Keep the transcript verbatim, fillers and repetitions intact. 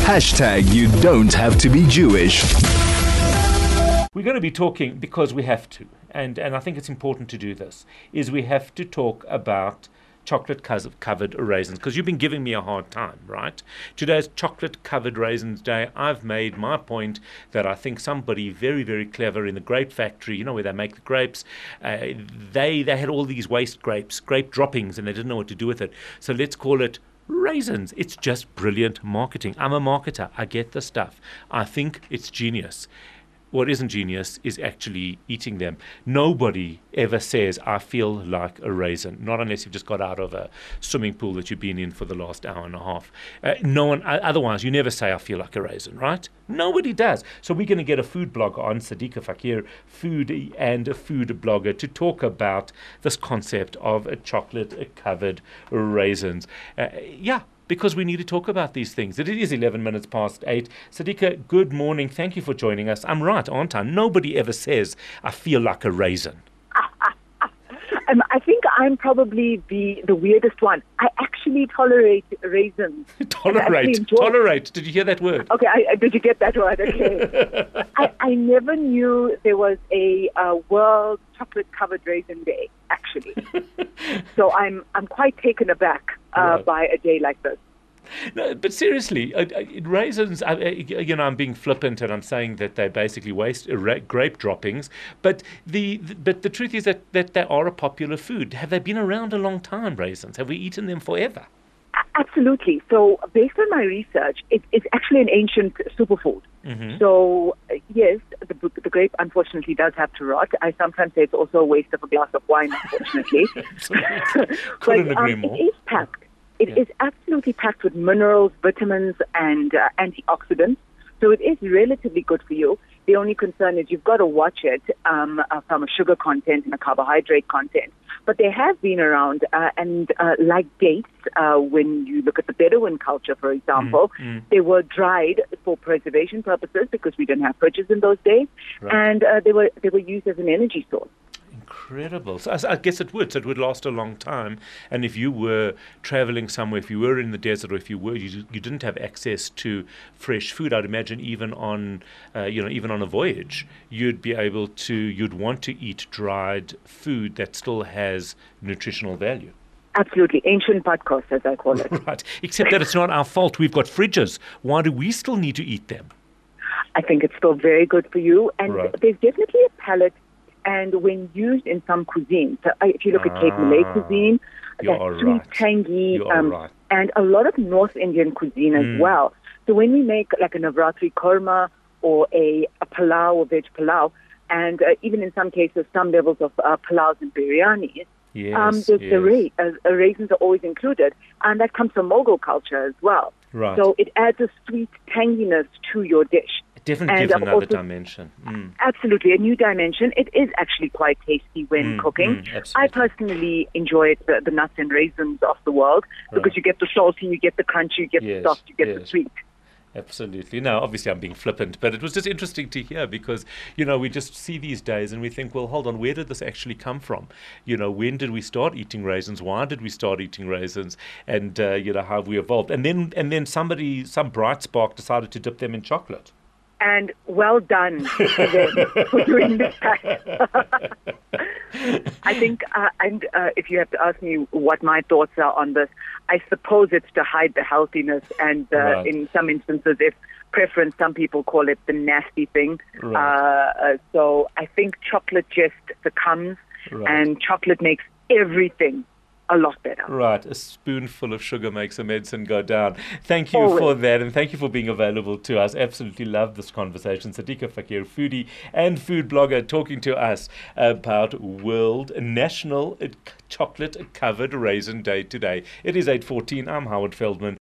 Hashtag you don't have to be Jewish. We're going to be talking, because we have to, and, and I think it's important to do this, is we have to talk about chocolate-covered raisins, because you've been giving me a hard time, right? Today's chocolate-covered raisins day. I've made my point that I think somebody very, very clever in the grape factory, you know, where they make the grapes, uh, they, they had all these waste grapes, grape droppings, and they didn't know what to do with it. So let's call it raisins. It's just brilliant marketing. I'm a marketer. I get the stuff. I think it's genius. What isn't genius is actually eating them. Nobody ever says, I feel like a raisin, not unless you've just got out of a swimming pool that you've been in for the last hour and a half. Uh, no one, otherwise, you never say, I feel like a raisin, right? Nobody does. So we're going to get a food blogger on, Sadika Fakir, food and a food blogger, to talk about this concept of a chocolate-covered raisins. Uh, yeah. Because we need to talk about these things. It is eleven minutes past eight. Sadika, good morning. Thank you for joining us. I'm right, aren't I? Nobody ever says, I feel like a raisin. Um, I think I'm probably the, the weirdest one. I actually tolerate raisins. Tolerate, tolerate. Did you hear that word? Okay, I, I, did you get that word? Okay. I, I never knew there was a uh, World Chocolate-Covered Raisin Day, actually. So I'm I'm quite taken aback uh, right. by a day like this. No, but seriously, uh, uh, raisins, uh, you know, I'm being flippant and I'm saying that they basically waste uh, ra- grape droppings, but the, the but the truth is that, that they are a popular food. Have they been around a long time, raisins? Have we eaten them forever? Absolutely. So based on my research, it, it's actually an ancient superfood. Mm-hmm. So uh, yes, the, the grape unfortunately does have to rot. I sometimes say it's also a waste of a glass of wine, unfortunately. Couldn't but, agree um, more. It is packed. It yeah. is absolutely packed with minerals, vitamins, and uh, antioxidants. So it is relatively good for you. The only concern is you've got to watch it um, uh, from a sugar content and a carbohydrate content. But they have been around, uh, and uh, like dates, uh, when you look at the Bedouin culture, for example, mm, mm. they were dried for preservation purposes because we didn't have fridges in those days, right. and uh, they were they were used as an energy source. Incredible. So I, I guess it would. So it would last a long time. And if you were traveling somewhere, if you were in the desert, or if you were, you, you didn't have access to fresh food, I'd imagine even on, uh, you know, even on a voyage, you'd be able to, you'd want to eat dried food that still has nutritional value. Absolutely. Ancient padkos, as I call it. Right. Except that it's not our fault. We've got fridges. Why do we still need to eat them? I think it's still very good for you. And right. there's definitely a palate. And when used in some cuisine, so if you look at Cape Malay cuisine, that's sweet, right. tangy, um, right. and a lot of North Indian cuisine as mm. well. So when we make like a Navratri korma or a, a palau or veg palau, and uh, even in some cases some levels of uh, palaus and biryanis, yes, um, the, yes. the ra- uh, raisins are always included, and that comes from Mughal culture as well. Right. So it adds a sweet tanginess to your dish. Definitely and gives another also, dimension. Mm. Absolutely, a new dimension. It is actually quite tasty when mm, cooking. Mm, I personally enjoy it, the, the nuts and raisins of the world, because right. you get the salty, you get the crunchy, you get yes, the soft, you get yes. the sweet. Absolutely. Now, obviously, I'm being flippant, but it was just interesting to hear because, you know, we just see these days and we think, well, hold on, where did this actually come from? You know, when did we start eating raisins? Why did we start eating raisins? And, uh, you know, how have we evolved? And then, and then somebody, some bright spark decided to dip them in chocolate. And well done to them for doing that. I think, uh, and uh, if you have to ask me what my thoughts are on this, I suppose it's to hide the healthiness, and uh, right. in some instances, if preference, some people call it the nasty thing. Right. Uh, uh, so I think chocolate just succumbs, right. and chocolate makes everything a lot better. Right. A spoonful of sugar makes a medicine go down. Thank you Always. for that, and thank you for being available to us. Absolutely love this conversation. Sadika Fakir, foodie and food blogger, talking to us about World National Chocolate Covered Raisin Day today. It is eight fourteen. I'm Howard Feldman.